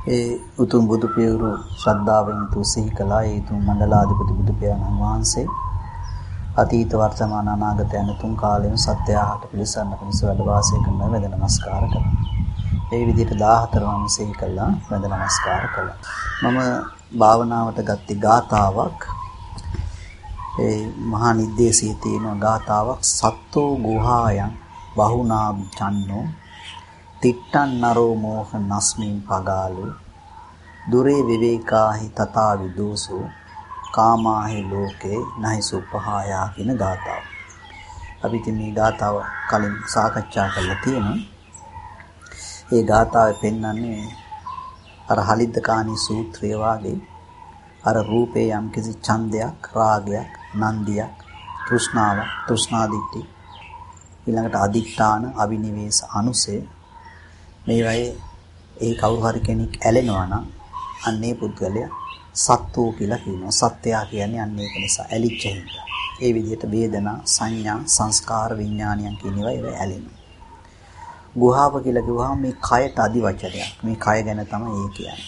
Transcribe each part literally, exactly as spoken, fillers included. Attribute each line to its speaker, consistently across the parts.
Speaker 1: ඒ උතුම් බුදු පියවරු ශ්‍රද්ධාවෙන් තු සිහි කළා. ඒ උතුම් මණ්ඩලාධිපති බුදු පියාණන් වහන්සේ අතීත වර්තමාන අනාගත යන තුන් කාලෙම සත්‍යයට පිළිසරණ පිණිස වැඩ වාසය කරන වැඳ නමස්කාර කරනවා. ඒ විදිහට දාහතර වම් සිහි කළා වැඳ නමස්කාර කළා. මම භාවනාවට ගත්ත ගාතාවක් ඒ මහා නිද්දේශයේ තියෙන ගාතාවක් සත්තෝ ගුහායන් බහුනා චන්නෝ තිට්ටන් නරෝ මෝහ නස්මින් පගාලු දුරේ විවේකාහි තථා විදෝසෝ කාමාහි ලෝකේ නහි සුපහායා කියන ගාතාව. අපි ඉතින් මේ ගාතාව කලින් සාකච්ඡා කරලා තියෙනවා. ඒ ගාතාවේ පෙන්වන්නේ අර හලිද්දකාණී සූත්‍රය වාගේ අර රූපේ යම් කිසි ඡන්දයක්, රාගයක්, නන්දියක්, තෘෂ්ණාවක්, තෘෂ්ණාදිට්ඨි ඊළඟට අදිඨාන, අවිනිවේෂ, අනුසය මේ වගේ ඒ කවුරු හරි කෙනෙක් ඇලෙනවා නම් අන්නේ පුද්ගලයා සත්වෝ කියලා කියනවා. සත්‍යය කියන්නේ අන්න ඒක නිසා ඇලිච්ච හින්දා. ඒ විදිහට වේදනා, සංඥා, සංස්කාර, විඥානයන් කියන ඒවා ඒවා ඇලෙනවා. ගුහාව කියලා කිව්වහම මේ කයට අදි වචනයක්. මේ කය ගැන තමයි ඒ කියන්නේ.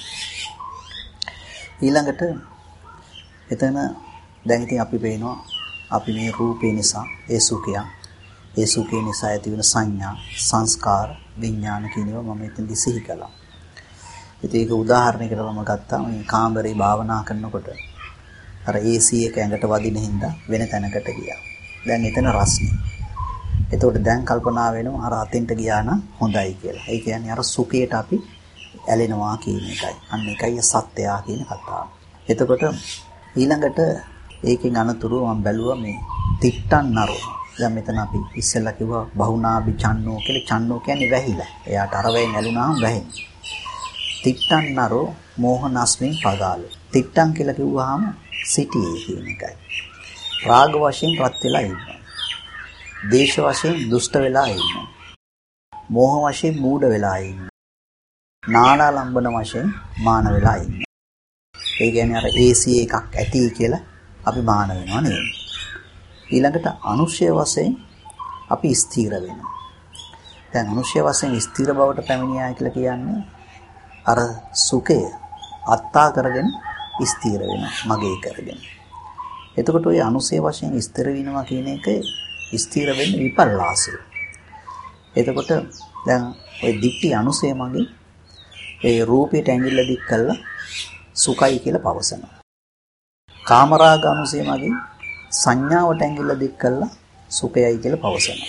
Speaker 1: ඊළඟට එතන දැන් ඉතින් අපි පේනවා අපි මේ රූපේ නිසා ඒ සුඛය, ඒ සුඛය නිසා ඇති වෙන සංඥා, සංස්කාර, විඥාන කියන ඒවා මම එතනදි සිහි කළා. ඉතින් ඒක උදාහරණයකට මම ගත්තා. මේ කාමරේ භාවනා කරනකොට අර ඒ සී එක ඇඟට වදින හින්දා වෙන තැනකට ගියා. දැන් එතන රස්නේ. එතකොට දැන් කල්පනා වෙනවා අර අතෙන්ට ගියා නම් හොඳයි කියලා. ඒ කියන්නේ අර සුඛයට අපි ඇලෙනවා කියන එකයි. අන්න එකයි සත්‍යය කියන කතාව. එතකොට ඊළඟට ඒකෙන් අනතුරුව මම බැලුවා මේ තිට්ටන් නරෝ. දැන් මෙතන අපි ඉස්සෙල්ලා කිව්වා බහුනාභි චන්නෝ කියලා. චන්නෝ කියන්නේ වැහිලා. එයාට අර වෙන් ඇලුනාම වැහෙන්නේ. තිට්ටන් නරෝ මෝහනස්මින් පගාලු. තිට්ටන් කියලා කිව්වහම සිටියේ කියන එකයි. රාග වශයෙන් රත් වෙලා ඉන්නවා. දේශ වශයෙන් දුෂ්ට වෙලා ඉන්නවා. මෝහ වශයෙන් මූඩ වෙලා ඉන්නවා. නානාලම්බන වශයෙන් මාන වෙලා ඉන්නවා. ඒ කියන්නේ අර ඒ සී එකක් ඇති කියලා අපි මාන වෙනවා නේද? ඊළඟට අනුශය වශයෙන් අපි ස්ථීර වෙනවා. දැන් අනුශය වශයෙන් ස්ථීර බවට පැමිණියා කියලා කියන්නේ අර සුඛය අත්තා කරගෙන ස්ථීර වෙනවා, මගේ කරගෙන. එතකොට ওই අනුශය වශයෙන් ස්ථිර වෙනවා කියන එක ස්ථීර වෙන්න විපල්ලාසය. එතකොට දැන් ওই දික්ටි අනුශය මගේ ඒ රූපයට ඇඟිල්ල දික් කළා සුඛයි කියලා පවසනවා. කාමරාග අනුශය මගේ සංඥාවට ඇඟිල්ල දික් කළා සුඛයයි කියලා පවසනවා.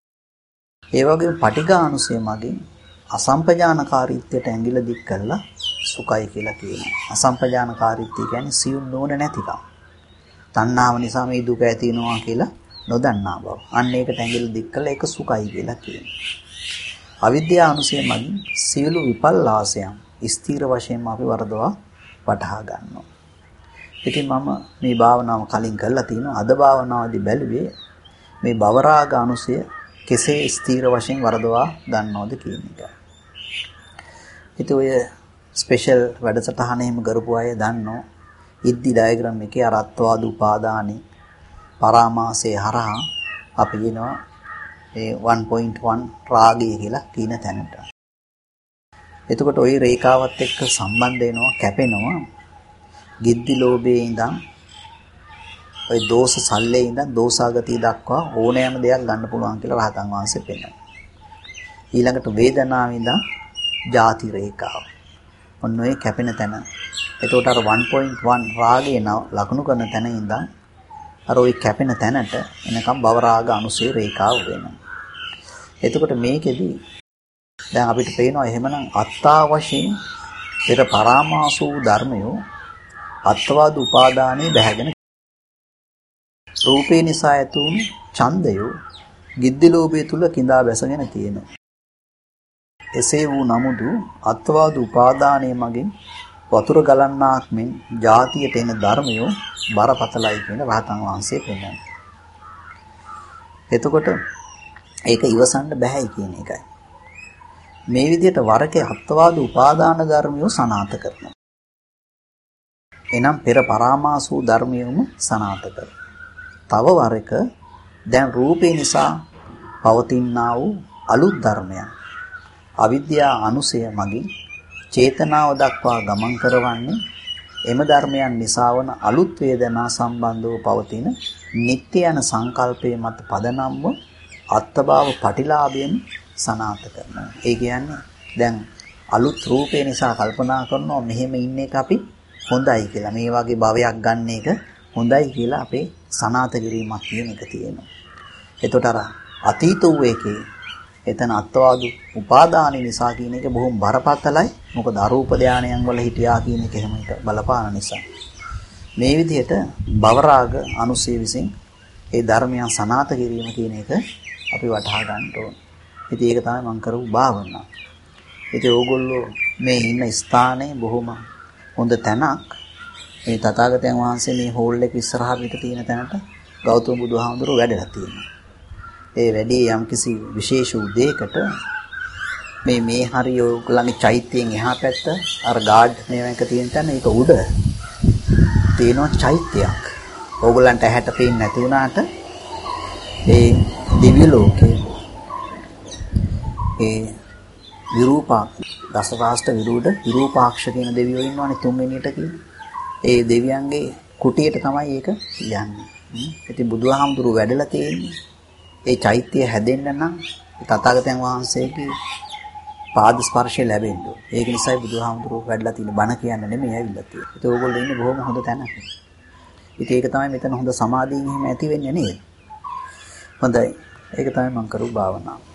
Speaker 1: ඒ වගේම පටිඝානුසය මගින් අසම්පජානකාරීත්වයට ඇඟිල්ල දික් කළා සුඛයි කියලා කියනවා. අසම්පජානකාරීත්වය කියන්නේ සියුම් නොවන නැතිකම. තණ්හාව නිසා මේ දුක ඇති වෙනවා කියලා නොදන්නා බව. අන්න ඒකට ඇඟිල්ල දික් කළා ඒක සුඛයි කියලා කියනවා. අවිද්‍යානුසය මගින් සියලු විපල්ලාසයන් ස්ථීර වශයෙන්ම අපි වරදවා වටහා ගන්නවා. ඉතින් මම මේ භාවනාව කලින් කරලා තිනවා. අද භාවනාවේදී බැලුවේ මේ භවරාග අනුසය කෙසේ ස්ථීර වශයෙන් වරදවා ගන්නවද කියන එක. ඉතින් ඔය ස්පෙෂල් වැඩසටහන එහෙම කරපු අය දන්නෝ ඉද්දි ඩයග්‍රෑම් එකේ අරත්වාද උපාදානි පරාමාසයේ හරහා අපි කියනවා ඒ one point one රාගය කියලා කියන තැනට. එතකොට ওই රේඛාවත් එක්ක සම්බන්ධ වෙනවා, කැපෙනවා. ගිද්දි ලෝභයේ ඉඳන් ওই දෝෂ සල්ලේ ඉඳන් දෝසාගතිය දක්වා ඕනෑම දෙයක් ගන්න පුළුවන් කියලා රහතන් වහන්සේ පෙන්නනවා. ඊළඟට වේදනාව ඉඳන් ಜಾති රේඛාව. ඔන්න ඔය කැපෙන තැන. එතකොට අර one point one රාගයේ ලකුණු කරන තැන ඉඳන් අර ওই කැපෙන තැනට එනකම් භව රාග අනුසය රේඛාව වෙනවා. එතකොට මේකෙදි දැන් අපිට පේනවා එහෙමනම් අත්තා වශයෙන් පෙර පරාමාසූ ධර්මයෝ අත්වාද උපාදානයේ බැහැගෙන රූපේ නිසා ඇතුණු ඡන්දයෝ ගිද්දි ලෝභය තුල කිඳා බැසගෙන තියෙනවා. එසේ වූ නමුදු අත්වාද උපාදානයේ මගින් වතුර ගලන්නාක් මෙන් ಜಾතියට එන ධර්මයෝ බරපතලයි කියන රහතන් වහන්සේ පෙන්නනවා. එතකොට ඒක ඉවසන්න බෑයි කියන එකයි. මේ විදිහට වරකේ අත්වාද උපාදාන ධර්මයෝ සනාත කරනවා. එනම් පෙර පරාමාසූ ධර්මයෝම සනාත කරනවා. තව වරක දැන් රූපේ නිසා පවතිනා වූ අලුත් ධර්මයන් අවිද්‍යා අනුසය මගින් චේතනාව දක්වා ගමන් කරවන්නේ එම ධර්මයන් නිසා වන අලුත් වේදනා සම්බන්ධව පවතින නිත්‍ය යන සංකල්පයේ මත පදනම්ව අත්භාව පටිලාභයෙන් සනාථ කරනවා. ඒ කියන්නේ දැන් අලුත් රූපේ නිසා කල්පනා කරනවා මෙහෙම ඉන්න එක අපි හොඳයි කියලා. මේ වගේ භවයක් ගන්න එක හොඳයි කියලා අපේ සනාථ කිරීමක් කියන එක තියෙනවා. එතකොට අර අතීත වූ එකේ එතන අත්වාදු උපාදාන නිසා කියන එක බොහොම බරපතලයි. මොකද අරූප ධානයන් වල හිටියා කියන එක එහෙම බලපාන නිසා. මේ විදිහට භවරාග අනුසය විසින් ඒ ධර්මයන් සනාථ කිරීම කියන එක අපි වටහා ගන්න ඕන. ඉතින් ඒක තමයි මම කරපු භාවනාව. ඉතින් ඕගොල්ලෝ මේ ඉන්න ස්ථානේ බොහොම හොඳ තැනක්. මේ තථාගතයන් වහන්සේ මේ හෝල් එක ඉස්සරහා පිට තියෙන තැනට ගෞතම බුදුහාමුදුරුවෝ වැඩලා තියෙනවා. ඒ වැඩි යම්කිසි විශේෂ උදේකට මේ මේ හරිය ඔයගොල්ලන්ගේ චෛත්‍යයෙන් එහා පැත්ත අර ගාඩ් මේවක තියෙන තැන ඒක උඩ තියෙනවා චෛත්‍යයක්. ඕගොල්ලන්ට ඇහැට පේන්නේ නැති වුණාට ඒ දිව්‍ය ලෝකේ ඒ විරූපා දසරාෂ්ට විරුඩ විරූපාක්ෂ කියන දෙවියෝ ඉන්නවනේ තුන්වෙනියට කියන. ඒ දෙවියන්ගේ කුටියට තමයි ඒක යන්නේ. ඉතින් බුදුහාමුදුරුවෝ වැඩලා තියෙන්නේ ඒ චෛත්‍ය හැදෙන්න නම් තථාගතයන් වහන්සේගේ පාද ස්පර්ශය ලැබෙන්න ඕන. ඒක නිසායි බුදුහාමුදුරුවෝ වැඩලා තියෙන බණ කියන්න නෙමෙයි ඇවිල්ලා තියෙන්නේ. ඒක ඕගොල්ලෝ ඉන්නේ බොහොම හොඳ තැනක. ඉතින් ඒක තමයි මෙතන හොඳ සමාධියෙන් එහෙම ඇති වෙන්නේ නේද? හොඳයි. ඒක තමයි මම කරු භාවනාව.